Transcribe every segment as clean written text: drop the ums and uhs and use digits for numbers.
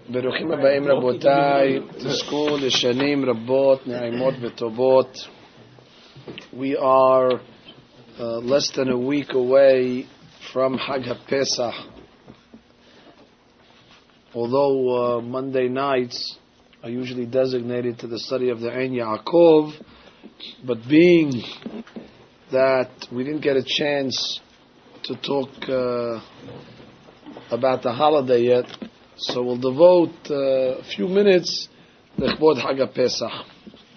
ברוכים הבאים רבותיי, תזכו לשנים רבות, נעימות וטובות. We are less than a week away from Hag HaPesach. Although Monday nights are usually designated to the study of the Ein Yaakov, but being that we didn't get a chance to talk about the holiday yet, so we'll devote a few minutes Lechbod Hag HaPesach.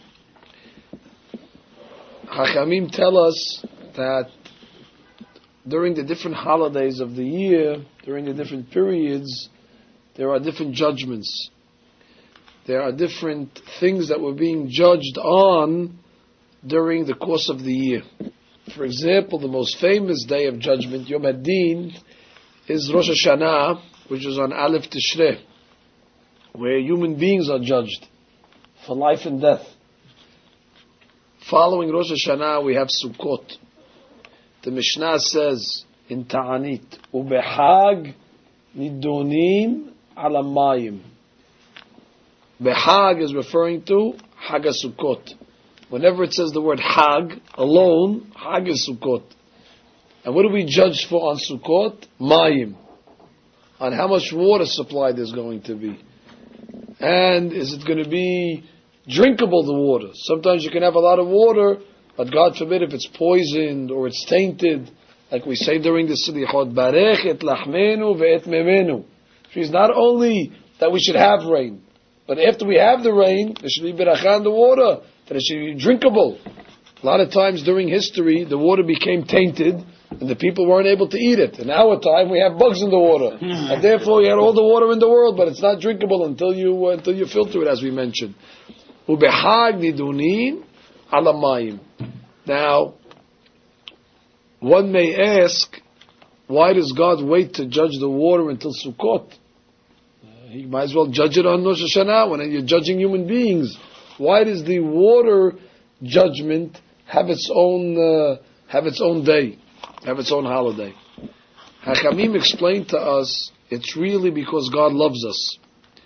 Hachamim tell us that during the different holidays of the year, during the different periods, there are different judgments. There are different things that were being judged on during the course of the year. For example, the most famous day of judgment, Yom HaDin, is Rosh Hashanah, which is on Aleph Tishrei, where human beings are judged for life and death. Following Rosh Hashanah, we have Sukkot. The Mishnah says in Ta'anit, Ubehag nidonim ala mayim. Behag is referring to Hag HaSukkot. Whenever it says the word Hag alone, Hag is Sukkot. And what do we judge for on Sukkot? Mayim. On how much water supply there's going to be. And is it going to be drinkable, the water? Sometimes you can have a lot of water, but God forbid if it's poisoned or it's tainted, like we say during the Selichot, Barech et lachmenu ve'et memenu. Which means not only that we should have rain, but after we have the rain, there should be beracha in the water, that it should be drinkable. A lot of times during history, the water became tainted, and the people weren't able to eat it. In our time, we have bugs in the water, and therefore you had all the water in the world, but it's not drinkable until you filter it, as we mentioned. Ubehag nidunin ala mayim. Now, one may ask, why does God wait to judge the water until Sukkot? He might as well judge it on Rosh Hashanah when you're judging human beings. Why does the water judgment have its own day, have its own holiday? Hachamim explained to us it's really because God loves us.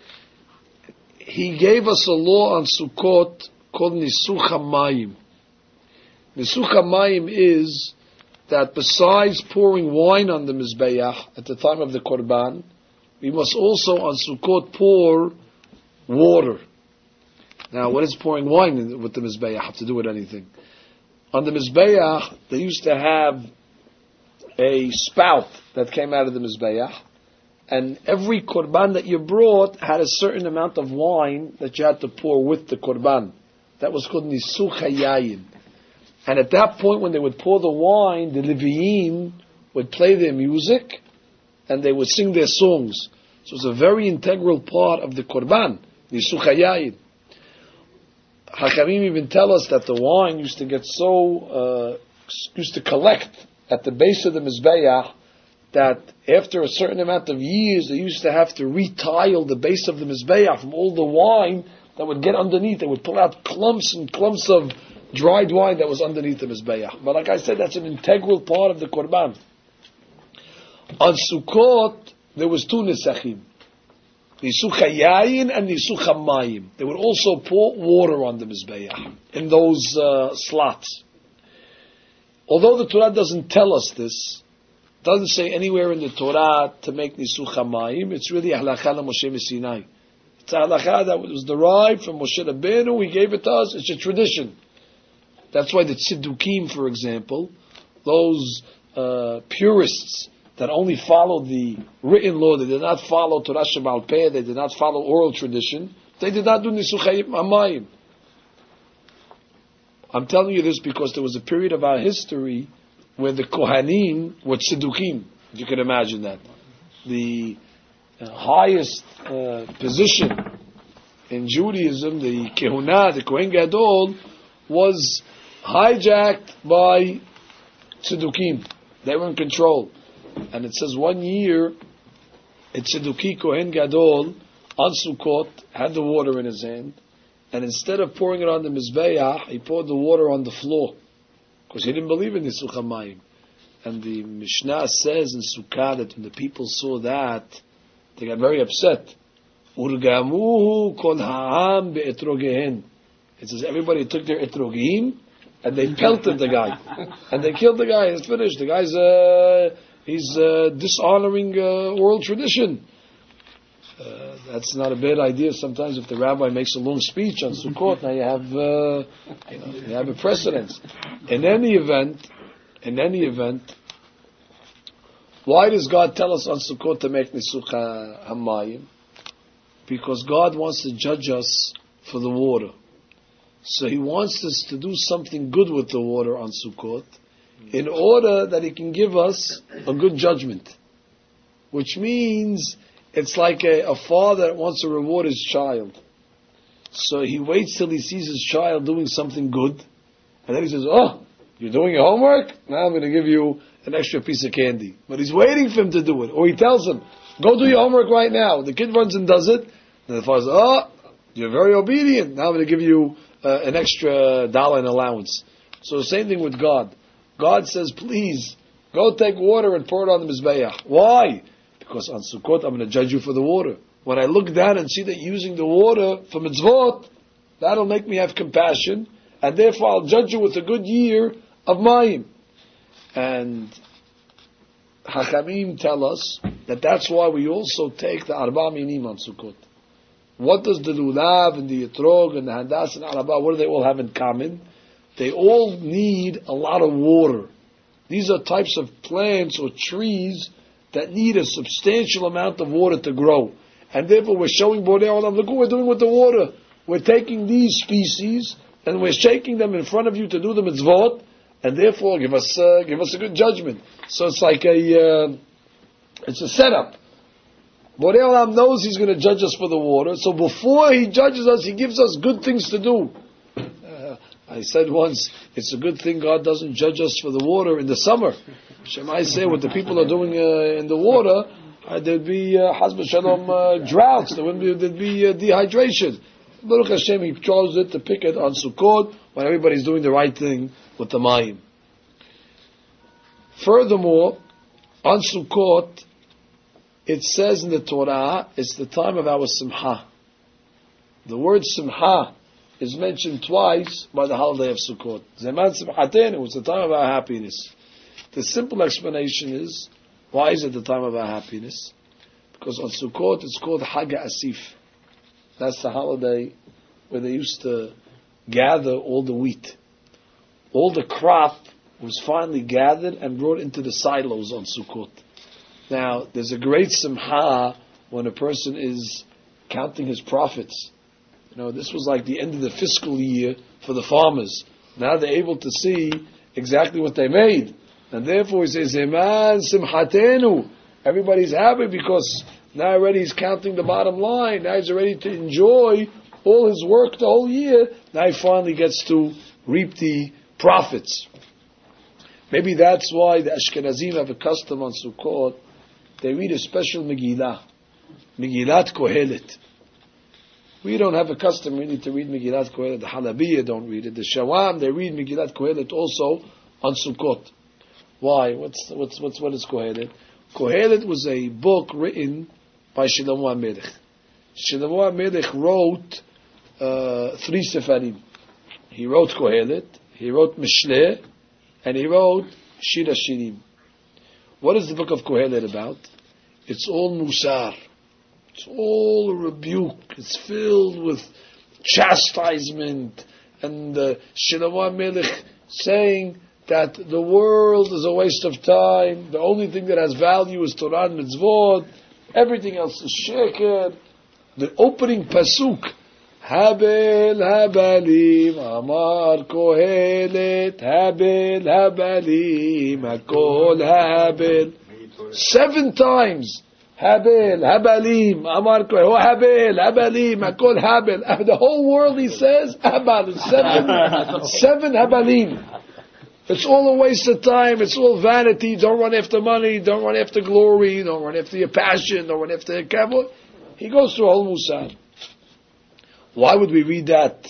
He gave us a law on Sukkot called Nisuch HaMayim. Nisuch HaMayim is that besides pouring wine on the Mizbeach at the time of the Korban, we must also on Sukkot pour water. Now, what is pouring wine with the Mizbeach have to do with anything? On the Mizbeach, they used to have a spout that came out of the Mizbeach, and every Korban that you brought had a certain amount of wine that you had to pour with the Korban. That was called Nisuch HaYayin. And at that point, when they would pour the wine, the Leviim would play their music, and they would sing their songs. So it's a very integral part of the Korban, Nisuch HaYayin. Hachamim even tell us that the wine used to get used to collect at the base of the Mizbeach, that after a certain amount of years, they used to have to retile the base of the Mizbeach from all the wine that would get underneath. They would pull out clumps and clumps of dried wine that was underneath the Mizbeach. But like I said, that's an integral part of the Korban. On Sukkot, there was two Nisachim. Nisuch HaYayin and Nisuch HaMayim. They would also pour water on the Mizbeach in those slots. Although the Torah doesn't tell us this, doesn't say anywhere in the Torah to make Nisuch HaMayim, it's really Halakha Moshe Sinai. It's a halakha that was derived from Moshe Rabbeinu. He gave it to us. It's a tradition. That's why the Tzidukim, for example, those purists that only follow the written law, they did not follow Torah Sheba'al Peh, they did not follow oral tradition, they did not do Nisuch HaMayim. I'm telling you this because there was a period of our history where the Kohanim were Tzidukim, if you can imagine that. The highest position in Judaism, the Kehunah, the Kohen Gadol, was hijacked by Tzidukim. They were in control. And it says one year, a Tzeduki Kohen Gadol on Sukkot had the water in his hand, and instead of pouring it on the Mizbeach, he poured the water on the floor, because he didn't believe in Nisuch HaMayim. And the Mishnah says in Sukkah that when the people saw that, they got very upset. Urgamuhu kol ha'am be'etrogehen. It says everybody took their etrogim and they pelted the guy. And they killed the guy. It's finished. The guy's, he's dishonoring world tradition. That's not a bad idea. Sometimes if the rabbi makes a long speech on Sukkot, now you have a precedence. In any event, why does God tell us on Sukkot to make Nisuch HaMayim? Because God wants to judge us for the water. So He wants us to do something good with the water on Sukkot in order that He can give us a good judgment. Which means it's like a father that wants to reward his child. So he waits till he sees his child doing something good, and then he says, "Oh, you're doing your homework? Now I'm going to give you an extra piece of candy." But he's waiting for him to do it. Or he tells him, "Go do your homework right now." The kid runs and does it. And the father says, "Oh, you're very obedient. Now I'm going to give you an extra $1 in allowance." So the same thing with God. God says, "Please, go take water and pour it on the Mizbeach." Why? Because on Sukkot, I'm going to judge you for the water. When I look down and see that you're using the water for mitzvot, that'll make me have compassion, and therefore I'll judge you with a good year of mayim. And Hachamim tell us that that's why we also take the Arba Minim on Sukkot. What does the Lulav and the Etrog and the Handas and Arba, what do they all have in common? They all need a lot of water. These are types of plants or trees that need a substantial amount of water to grow. And therefore we're showing Borei Olam, look what we're doing with the water. We're taking these species and we're shaking them in front of you to do the mitzvot, and therefore give us a good judgment. So it's like it's a setup. Borei Olam knows He's going to judge us for the water, so before He judges us, He gives us good things to do. I said once, it's a good thing God doesn't judge us for the water in the summer. Shemai say what the people are doing in the water, there'd be Haz B'Shalom droughts, there'd be dehydration. Baruch Hashem, He chose it to pick it on Sukkot when everybody's doing the right thing with the Mayim. Furthermore, on Sukkot, it says in the Torah, it's the time of our Simcha. The word Simcha is mentioned twice by the holiday of Sukkot. Zeman Simchatenu, it's the time of our happiness. The simple explanation is, why is it the time of our happiness? Because on Sukkot it's called Hag Asif. That's the holiday where they used to gather all the wheat. All the crop was finally gathered and brought into the silos on Sukkot. Now, there's a great simcha when a person is counting his profits. This was like the end of the fiscal year for the farmers. Now they're able to see exactly what they made. And therefore he says, Zeman Simchatenu. Everybody's happy because now already he's counting the bottom line. Now he's ready to enjoy all his work the whole year. Now he finally gets to reap the profits. Maybe that's why the Ashkenazim have a custom on Sukkot. They read a special Megillah. Megillat Kohelet. We don't have a custom really to read Megillat Kohelet. The Halabiya don't read it. The Shawam, they read Megillat Kohelet also on Sukkot. Why? What is Kohelet? Kohelet was a book written by Shlomo HaMelech. Shlomo HaMelech wrote 3 Sefarim. He wrote Kohelet, he wrote Mishleh, and he wrote Shir HaShirim. What is the book of Kohelet about? It's all Musar. It's all rebuke. It's filled with chastisement. And Shlomo HaMelech saying that the world is a waste of time. The only thing that has value is Torah and Mitzvot. Everything else is sheker. The opening pasuk, Habel Habalim, Amar Kohelet, Habel Habalim, Hakol Habel. 7 times. Habel, Habalim, Amar Kohelet, oh Habel, Habalim, Hakol Habel. The whole world, he says, Habal. 7 Habalim. It's all a waste of time. It's all vanity. Don't run after money. Don't run after glory. Don't run after your passion. Don't run after your kavod. He goes through a whole musar. Why would we read that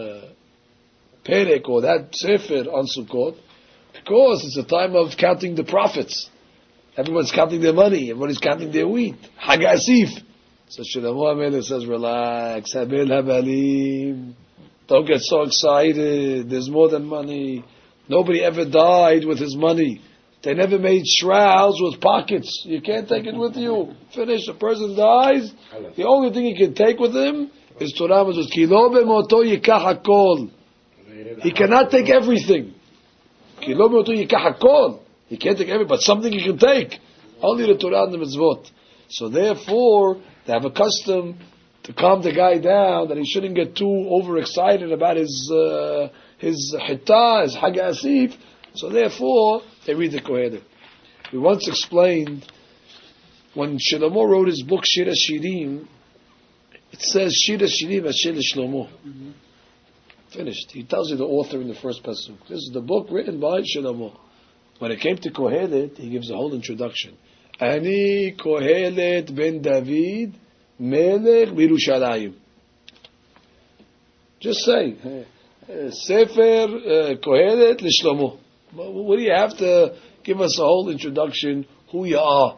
perek or that sefer on Sukkot? Because it's a time of counting the profits. Everyone's counting their money. Everybody's counting their wheat. Hag Asif. So Shlomo HaMelech says, relax, Habil Habalim. Don't get so excited. There's more than money. Nobody ever died with his money. They never made shrouds with pockets. You can't take it with you. Finish. A person dies. The only thing he can take with him is Torah Mitzvot. Ki lo bemoto yikach hakol. He cannot take everything. Ki lo bemoto yikach hakol. He can't take everything, but something he can take. Only the Torah and the Mitzvot. So therefore, they have a custom to calm the guy down, that he shouldn't get too overexcited about his Hittah, his Hag Asif. So therefore, they read the Kohelet. We once explained, when Shlomo wrote his book Shir HaShirim, it says Shir HaShirim Asher Shlomo. Finished. He tells you the author in the first pasuk. This is the book written by Shlomo. When it came to Kohelet, he gives a whole introduction. Ani Kohelet ben David Melech Birushalayim. Just say Sefer Kohelet L'Shlomo. What do you have to give us a whole introduction? Who you are?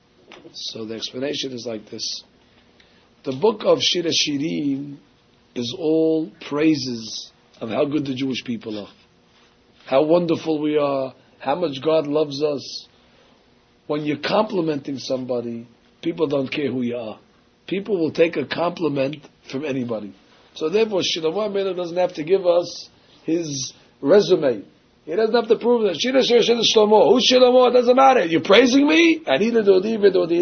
So the explanation is like this: the book of Shir HaShirim is all praises of how good the Jewish people are, how wonderful we are, how much God loves us. When you're complimenting somebody, people don't care who you are. People will take a compliment from anybody. So therefore, Shlomo HaMelech doesn't have to give us his resume. He doesn't have to prove that. Shir Shlomo. Who's Shlomo? It doesn't matter. You're praising me? Ani ledodi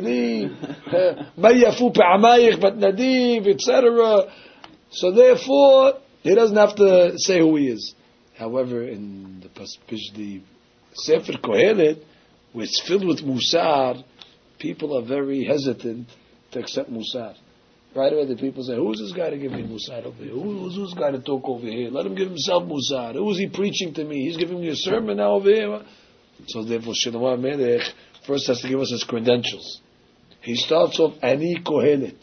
v'dodili. Mayafu pe'amayich bat nadiv, etc. So therefore, he doesn't have to say who he is. However, in the Sefer Kohelet, where it's filled with Musar, people are very hesitant to accept Musar. Right away, the people say, "Who's this guy to give me Musar over here? Who's this guy to talk over here? Let him give himself Musar. Who is he preaching to me? He's giving me a sermon now over here." So therefore, Shlomo HaMelech first has to give us his credentials. He starts off Ani Kohelet.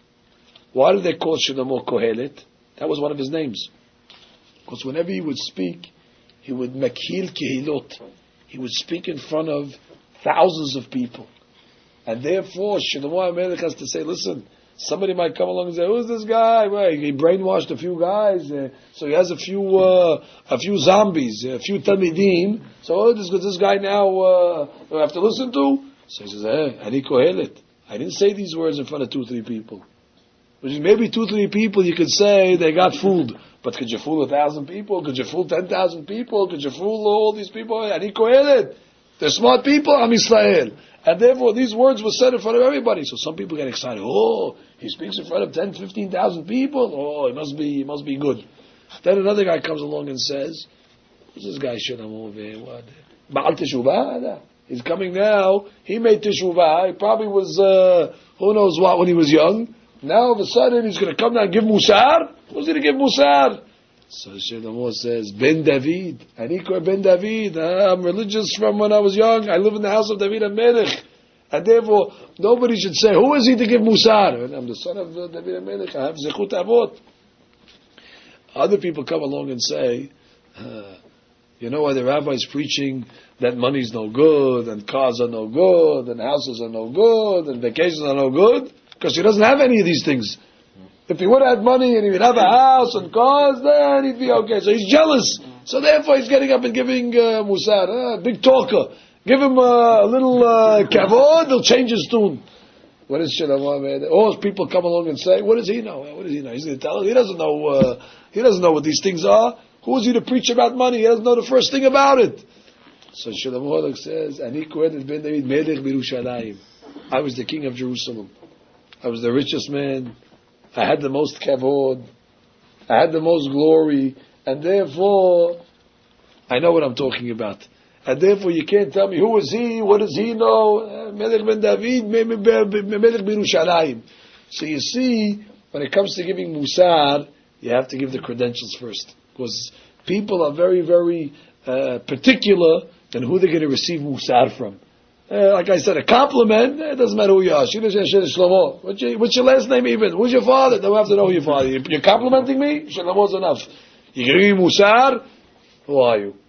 Why do they call Shlomo Kohelet? That was one of his names. Because whenever he would speak, he would Mekhil Kehilot. He would speak in front of thousands of people. And therefore, Shlomo HaMelech has to say, listen, somebody might come along and say, who's this guy? Well, he brainwashed a few guys, so he has a few zombies, a few talmidim. So this guy now do I have to listen to? So he says, Ani Kohelet. I didn't say these words in front of 2-3 people. Which is maybe 2-3 people you could say they got fooled. But could you fool 1,000 people? Could you fool 10,000 people? Could you fool all these people? Ani Kohelet. They're smart people, Am Yisrael. And therefore these words were said in front of everybody. So some people get excited. Oh, he speaks in front of 10,000-15,000 people. Oh, it must be good. Then another guy comes along and says, who's this guy Shlomo over here? What? Baal Teshuvah? He's coming now. He made Teshuvah. He probably was, who knows what, when he was young. Now all of a sudden he's going to come down and give Musar? Who's going to give Musar? So Shlomo says, Ben David. Aniko Ben David. I'm religious from when I was young. I live in the house of David HaMelech. And therefore, nobody should say, who is he to give Musar? And I'm the son of David HaMelech. I have Zechut Avot. Other people come along and say, you know why the rabbi is preaching that money's no good, and cars are no good, and houses are no good, and vacations are no good? Because he doesn't have any of these things. If he would have had money and he would have a house and cars, then he'd be okay. So he's jealous. So therefore he's getting up and giving Musar, big talker. Give him a little kavod, he'll change his tune. What is Shlomo? All people come along and say, what does he know? What does he know? He's going to tell us. He doesn't know what these things are. Who is he to preach about money? He doesn't know the first thing about it. So Shlomo says, Ani Kohelet ben David Melech Birushalayim. I was the king of Jerusalem. I was the richest man. I had the most kavod. I had the most glory. And therefore, I know what I'm talking about. And therefore, you can't tell me, who is he? What does he know? Melech ben David, Melech Birushalayim. So you see, when it comes to giving Musar, you have to give the credentials first. Because people are very, very particular in who they're going to receive Musar from. Like I said, a compliment, it doesn't matter who you are. Shlomo. What's your last name even? Who's your father? Don't have to know who your father is. You're complimenting me? Shlomo's enough. You're giving me Musar? Who are you?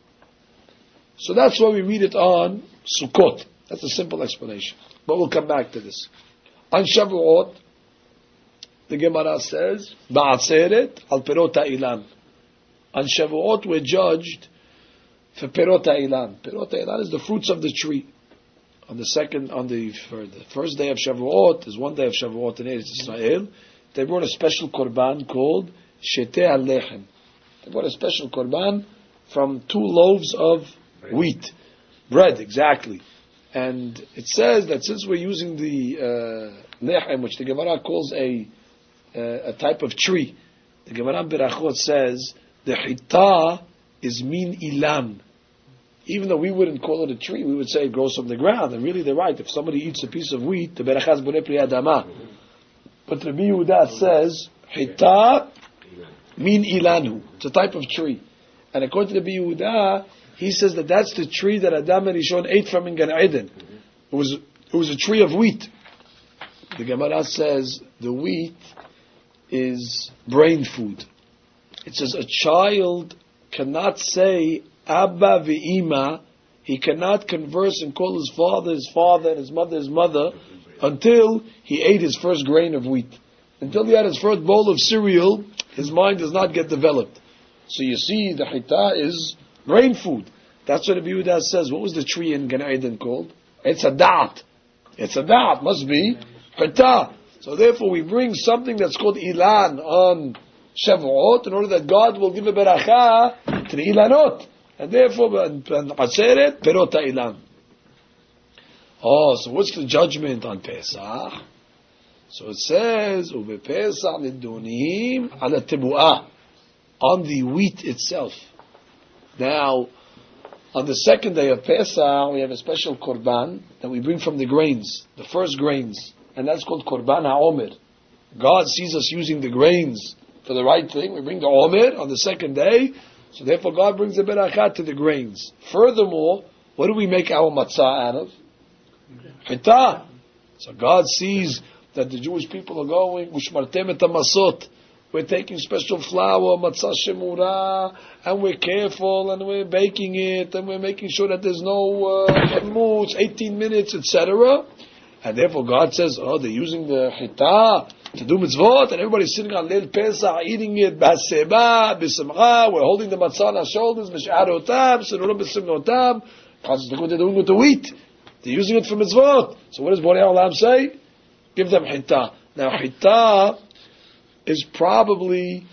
So that's why we read it on Sukkot. That's a simple explanation. But we'll come back to this. On Shavuot, the Gemara says, Ba'atzeret al perot ha'ilan. On Shavuot, we're judged for perot ha'ilan. Perot ha'ilan is the fruits of the tree. For the first day of Shavuot, there's one day of Shavuot in Eretz Israel, they brought a special korban called Sheteh al-Lechem. They brought a special korban from 2 loaves of wheat. Bread, exactly. And it says that since we're using the lechem, which the Gemara calls a type of tree, the Gemara in Berachot says the hitah is min ilan. Even though we wouldn't call it a tree, we would say it grows from the ground. And really, they're right. If somebody eats a piece of wheat, the berachah is boneh pri adama. But Rabbi Yehuda says hitah min ilanu. It's a type of tree. And according to Rabbi Yehuda, he says that that's the tree that Adam and Rishon ate from in Gan Eden. It was a tree of wheat. The Gemara says the wheat is brain food. It says a child cannot say Abba ve'ima. He cannot converse and call his father, and his mother, until he ate his first grain of wheat. Until he had his first bowl of cereal, his mind does not get developed. So you see, the hitah is brain food. That's what Rabbi Yehuda says. What was the tree in Gan Eden called? It's a da'at. It's a da'at. Must be hitah. So therefore we bring something that's called ilan on Shavuot in order that God will give a beracha to the ilanot. And therefore, Atzeret, perot ha'ilan. Oh, so what's the judgment on Pesach? So it says, Ube Pesach nidunim ala tebu'ah. On the wheat itself. Now, on the second day of Pesach, we have a special korban that we bring from the grains, the first grains, and that's called korban ha'omer. God sees us using the grains for the right thing. We bring the omer on the second day, so therefore God brings the berakat to the grains. Furthermore, what do we make our matzah out of? Hitah. So God sees that the Jewish people are going, ushmartem et hamasot. We're taking special flour, matzah shemura, and we're careful, and we're baking it, and we're making sure that there's no moods, 18 minutes, etc. And therefore God says, oh, they're using the hitah to do mitzvot, and everybody's sitting on Leil Pesach, eating it, b'haseba, b'simcha, we're holding the matzah on our shoulders, b'sh'arotam, senurim b'simnotam. God says, look what they're doing with the wheat. They're using it for mitzvot. So what does Borei Olam say? Give them hitah. Now hitah is probably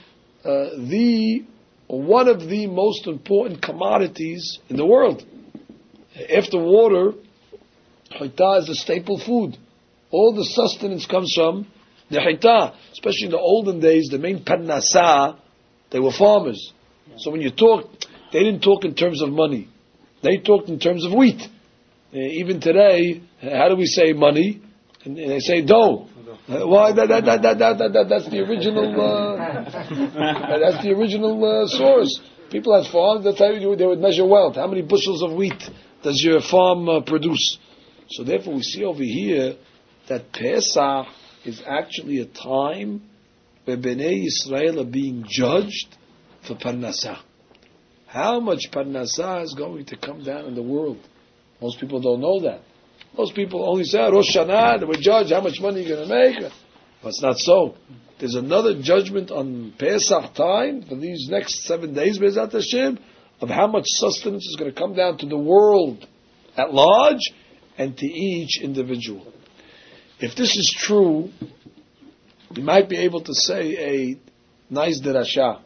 one of the most important commodities in the world. After water, hitah is a staple food. All the sustenance comes from the hitah. Especially in the olden days, the main parnasah, they were farmers. So when you talk, they didn't talk in terms of money. They talked in terms of wheat. Even today, how do we say money? And they say dough. Why? That's the original. That's the original source. People had farms. That's how they would measure wealth. How many bushels of wheat does your farm produce? So therefore, we see over here that Pesach is actually a time where Bnei Yisrael are being judged for parnasah. How much parnasah is going to come down in the world? Most people don't know that. Most people only say, Rosh Hashanah, they would judge how much money you're going to make. But it's not so. There's another judgment on Pesach time for these next 7 days, Be'ezat Hashem, of how much sustenance is going to come down to the world at large and to each individual. If this is true, we might be able to say a nice derasha.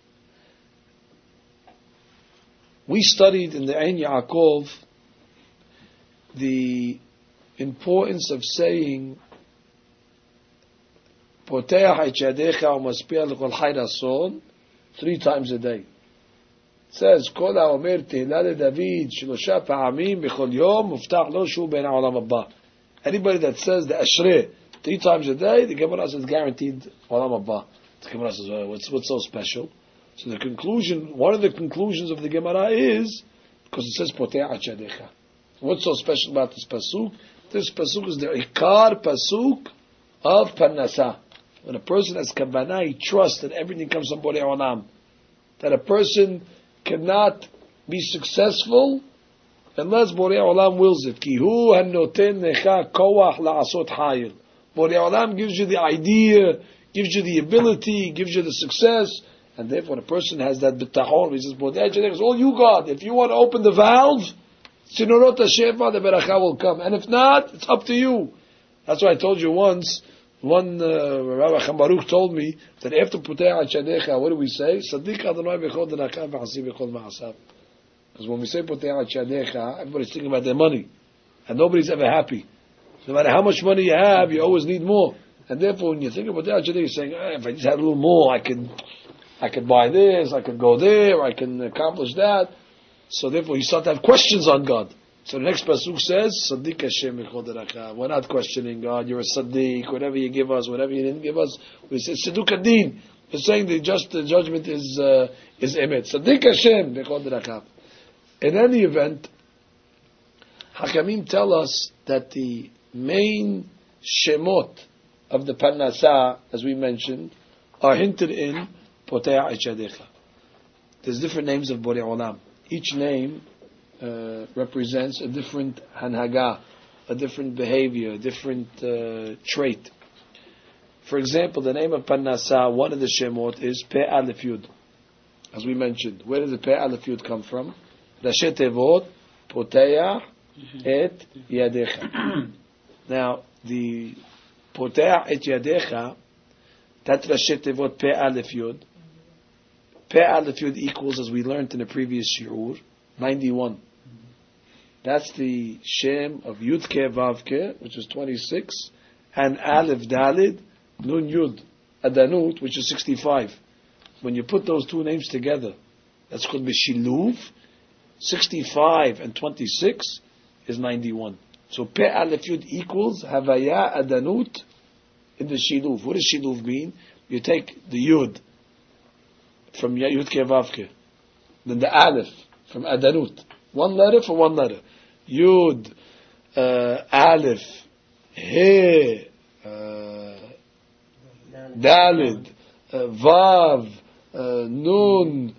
We studied in the Ein Yaakov the importance of saying Poteach et yadecha u'maspia l'kol chay rason 3 times a day. It says Kol ha'omer tehillah leDavid shlosha pa'amim b'chol yom muftach lo shu ben ha'olam haba. Anybody that says the Ashrei 3 times a day, the Gemara says guaranteed olam haba. The Gemara says, what's so special? So the conclusion, one of the conclusions of the Gemara is because it says Poteach et yadecha. What's so special about this pasuk? This pasuk is the ikar pasuk of parnasah. When a person has kavanah, he trusts that everything comes from Borei Olam. That a person cannot be successful unless Borei Olam wills it. Ki hu hanoten necha koach la'asot hayil. Borei Olam gives you the idea, gives you the ability, gives you the success, and therefore a person has that bitachon. He says, Borei Olam is all you got. If you want to open the valve, Sinorot HaShefa, the beracha will come. And if not, it's up to you. That's why I told you once, Rabbi Chaim Baruch told me that after Putei HaShadecha, what do we say? Sadiq Adonai b'chol derakav v'hasi b'chol ma'asav. Because when we say Putei HaShadecha, everybody's thinking about their money. And nobody's ever happy. No matter how much money you have, you always need more. And therefore, when you think about Putei HaShadecha, you're saying, if I just had a little more, I could buy this, I could go there, I can accomplish that. So therefore, you start to have questions on God. So the next pasuk says, "Sadiq Hashem b'chol derakav." We're not questioning God. You're a Sadiq. Whatever you give us, whatever you didn't give us, we say Siduk Adin. We're saying the judgment is emet. Sadiq Hashem b'chol derakav. In any event, Hakamim tell us that the main shemot of the Parnasah, as we mentioned, are hinted in Potei HaShadecha. There's different names of Borei Olam. Each name represents a different hanhaga, a different behavior, a different trait. For example, the name of Parnasah, one of the shemot is Pe Aleph Yud. As we mentioned, where does the Pe Aleph Yud come from? Rashi Tevot, Poteach et Yadecha. Now, the Poteach et Yadecha, that Rashi Tevot Pe Aleph Yud. Pe Aleph Yud equals, as we learned in the previous shiur, 91. That's the Shem of Yud Ke Vav Ke, which is 26, and Aleph Dalid, Nun Yud, Adanut, which is 65. When you put those two names together, that's called Bishiluv. 65 and 26 is 91. So Pe Aleph Yud equals Havaya Adanut in the Shiluv. What does Shiluv mean? You take the Yud from Yud Ke Vav Ke, then the Aleph from Adanut. One letter for one letter. Yud, Aleph, He, Dalid, Vav, Nun,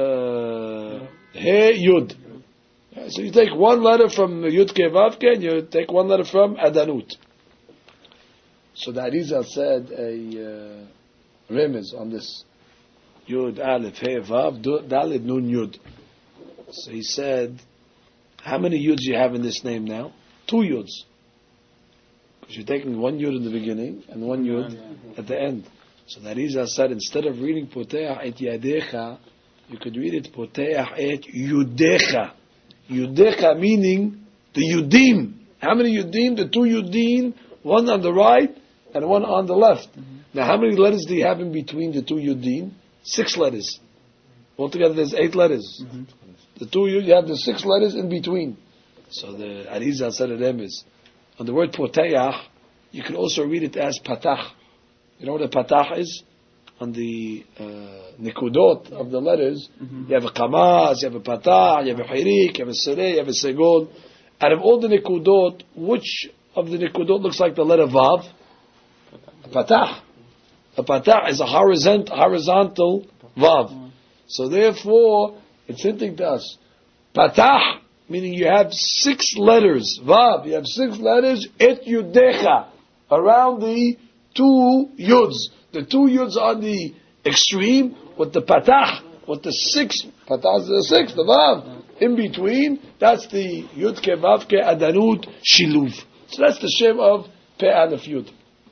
He, Yud. So you take one letter from Yud Ke Vav Ke and you take one letter from Adanut. So the Arizal said a remez on this. Yud, Aleph, He, Vav, Dalid, Nun, Yud. So he said, how many Yuds you have in this name now? 2 Yuds. Because you're taking one Yud in the beginning and one Yud at the end. So the Arizal said, instead of reading Poteach et Yadecha, you could read it Poteach et Yudecha. Yudecha meaning the Yudim. How many Yudim? The 2 Yudim, one on the right and one on the left. Now how many letters do you have in between the 2 Yudim? 6 letters. Altogether there's 8 letters. The 2 you have the 6 letters in between. So the Arizal said to them is, on the word Poteach, you can also read it as Patach. You know what a Patach is? On the Nikudot of the letters, you have a Kamaz, you have a Patach, you have a Hirik, you have a Sereh, you have a Segol. Out of all the Nikudot, which of the Nikudot looks like the letter Vav? A Patach. A Patach is a horizontal Vav. So therefore, it's hinting to us. Patach, meaning you have 6 letters. Vav, you have 6 letters. Et Yudecha, around the 2 Yuds. The 2 Yuds on the extreme, with the Patach, with the 6, Patach is the 6, the Vav. In between, that's the Yud Ke Vav Ke Adanut Shiluv. So that's the Shem of Pe Aleph Yud.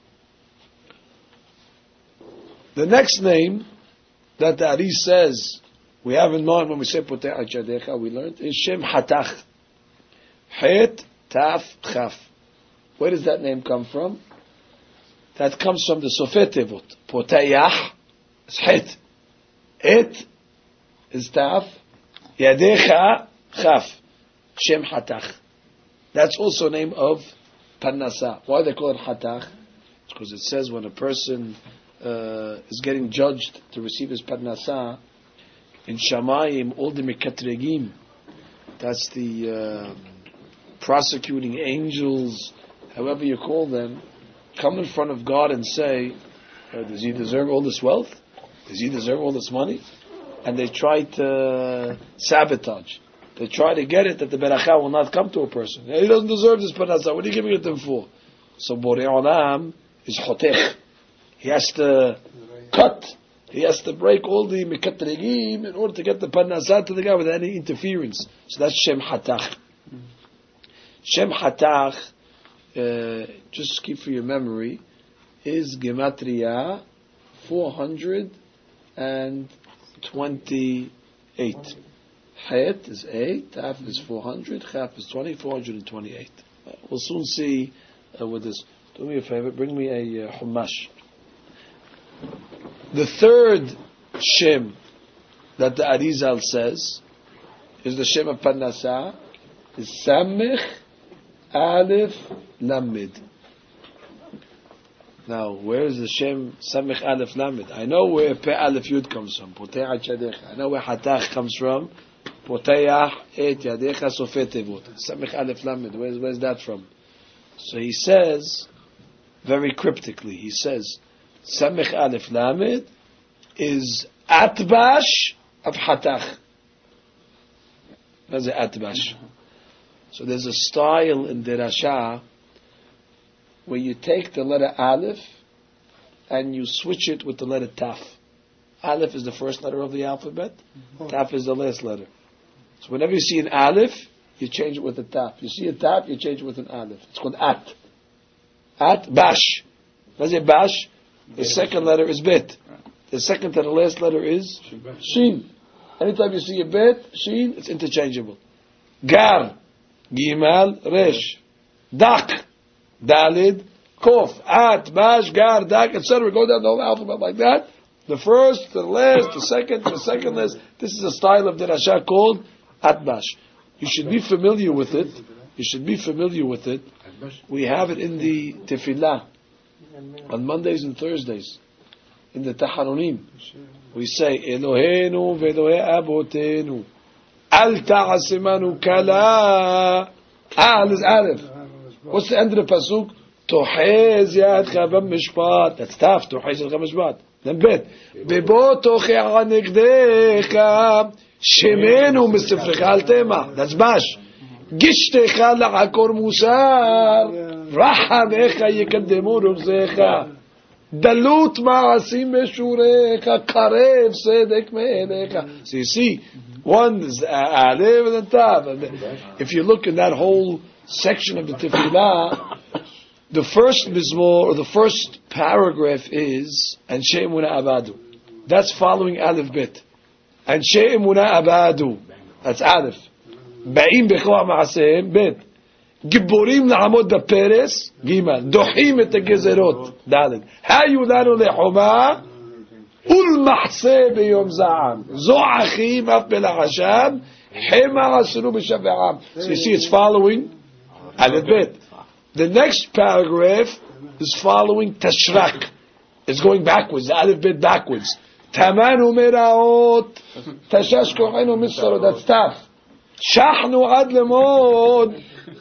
The next name that the Ari says, we have in mind when we say Potei HaShadecha, we learned, is Shem Hatach. Het, Taf, Chaf. Where does that name come from? That comes from the Sofet Tevot. Potayach is Het. Et is Taf. Yadecha, Chaf. Shem Hatach. That's also a name of Parnasah. Why they call it Hatach? It's because it says when a person is getting judged to receive his Parnasah, in Shamayim, all the Mekatregim, that's the prosecuting angels, however you call them, come in front of God and say, does he deserve all this wealth? Does he deserve all this money? And they try to sabotage. They try to get it that the beracha will not come to a person. He doesn't deserve this parnasah. What are you giving it to him for? So Borei Olam is chotech. He has to cut. He has to break all the mekatregim in order to get the parnasah to the guy without any interference. So that's Shem Hatach. Shem Hatach, just keep for your memory, is Gematria 428. Het is 8, Taf is 400, Chaf is 20, 428. We'll soon see with this. Do me a favor, bring me a Humash. The third Shem that the Arizal says is the Shem of Parnasah, is Samech Aleph Lamed. Now, where is the Shem Samech Aleph Lamed? I know where Pe Aleph Yud comes from. Poteach Yadecha. I know where Hatach comes from. Poteach Et Yadecha Sofet Tevot. Samech Aleph Lamed. Where's that from? So he says, very cryptically, he says, Samech Aleph Lamed is Atbash of Hatach. What's the Atbash? So there's a style in Derasha where you take the letter Aleph and you switch it with the letter Taf. Aleph is the first letter of the alphabet. Taf is the last letter. So whenever you see an Aleph, you change it with a Taf. You see a Taf, you change it with an Aleph. It's called At. At Bash. What's it Bash? The second letter is Bet. The second to the last letter is Shin. Anytime you see a Bet, Shin, it's interchangeable. Gar. Gimal, Resh. Dak. Dalid, Kof, At, Bash, Gar, Dak, etc. Go down the whole alphabet like that. The first, the last, the second last. This is a style of Derasha called Atbash. You should be familiar with it. We have it in the Tefillah on Mondays and Thursdays. In the Tahanunim, we say Eloheinu ve'Elohei Abotenu Al ta'asimanu kala. Al is Aleph. What's the end of the pasuk? Tohez yadcha b'mishpat. That's Taf. Tohez yadcha b'mishpat. Then Bet. Bebo tochecha negdecha shemenu misifrecha al tema. That's Bash. Gishtecha la'akor musar. Rahamecha yekademu rugzecha. Dalut ma'asim meshurecha. Karev sedek me'elecha. So you see, one is Aleph and then Taf. If you look in that whole section of the Tefillah, the first mizmor or the first paragraph is Anshe Emuna Abadu. That's following Aleph Bet. Anshe Emuna Abadu. That's Aleph. Ba'im Bechoach Ma'asehem Bet. Gibborim Na'amod B'Peres Gimal. Dohim Et HaGezerot Dalet. Hayu Lanu Lechoma Ul Mahse B'Yom Za'am. Zo'achim Af Belachasham Hema Asuru B'Shave'am. So you see it's following Aleph Bet. The next paragraph is following Tashrak. It's going backwards. The Aleph Bet backwards. Tamanu Meraot. Tashash Kochenu Misro. That's Taf. Shachnu Ad Lemod.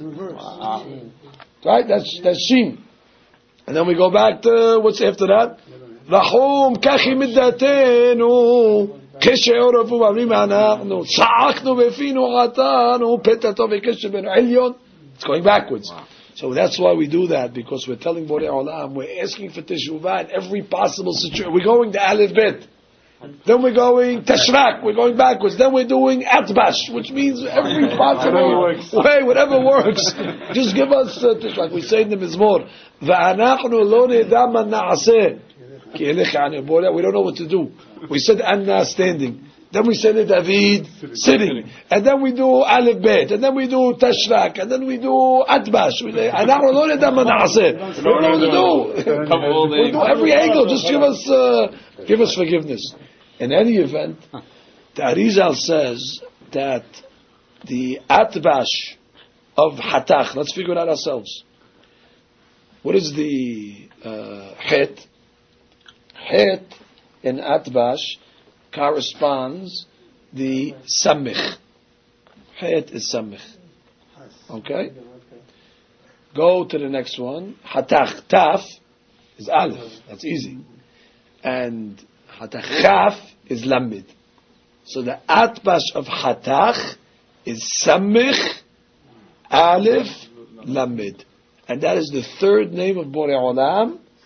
Right? That's Shin. And then we go back to what's after that? Rahum Kachi Middatenu. כשעורפו ואומרים אנחנו, צעקנו בפינו חטאנו, פתע טוב וקשר בנו עליון. It's going backwards. So that's why we do that, because we're telling Borei Olam, we're asking for teshuvah in every possible situation. We're going to Aleph Bet. Then we're going Tashrak, we're going backwards. Then we're doing Atbash, which means every possible way, whatever works. Just give us Tashrak. We say in the Mizmor, وَأَنَحْنُ لَوْ نِدَى مَنْ نَعَسَيْ we don't know what to do. We said Anna standing. Then we said David sitting. And then we do Aleph Bet. And then we do Tashrak. And then we do Atbash. We don't know what to do. We do every angle. Just give us forgiveness. In any event, the Arizal says that the Atbash of Hatach, let's figure it out ourselves. What is the Het? Het in Atbash corresponds the Samich. Het is Samich. Okay? Go to the next one. Hatach. Taf is Aleph. That's easy. And Hatach Chaf is Lamed. So the Atbash of Hatach is Samich, Aleph, Lamed. And that is the third name of Borei Olam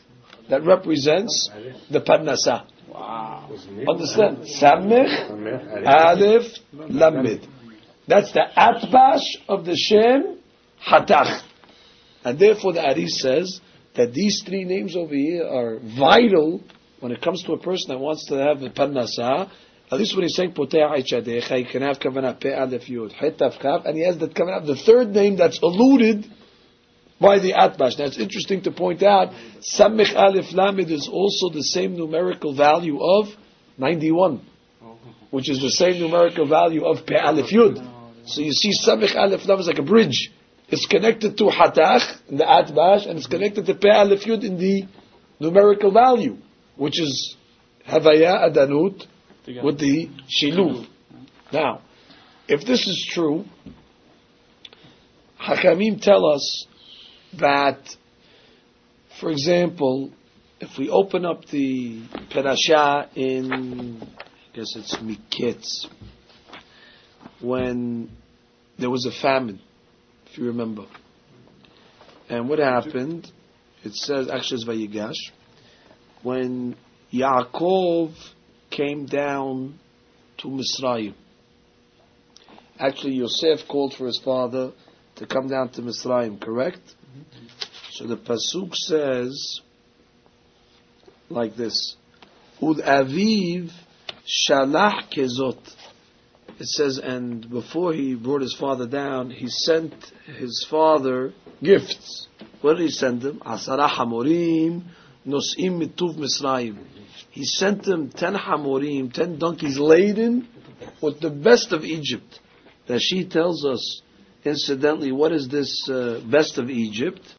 that represents the Parnasah. Wow. Understand? Samech, Aleph, Lamed. That's the Atbash of the Shem Hatach. And therefore the Ari says that these three names over here are vital when it comes to a person that wants to have the Parnasah. At least when he's saying Potei Chadecha, he can have Kavanah Pe Aleph Yud Het Tav Kaf, and he has that Kavanah, the third name that's alluded by the Atbash. Now it's interesting to point out, Samech Aleph Lamed is also the same numerical value of 91, which is the same numerical value of Pe Aleph Yud. So you see Samech Aleph Lamed is like a bridge. It's connected to Hatach in the Atbash, and it's connected to Pe Aleph Yud in the numerical value, which is Havaya Adanut with the Shiluv. Now, if this is true, Hakamim tell us that, for example, if we open up the Parasha in, I guess it's Miketz, when there was a famine, if you remember. And what happened? It says, actually it's Vayigash, when Yaakov came down to Misraim. Actually, Yosef called for his father to come down to Misraim, correct? Mm-hmm. So the Pasuk says like this, Ud Aviv Shalach Kezot. It says, and before he brought his father down, he sent his father gifts. What did he send him? Asara Hamorim Nos'im Mituv Misraim. He sent him 10 Hamorim, 10 donkeys laden with the best of Egypt. That she tells us, incidentally, what is this best of Egypt?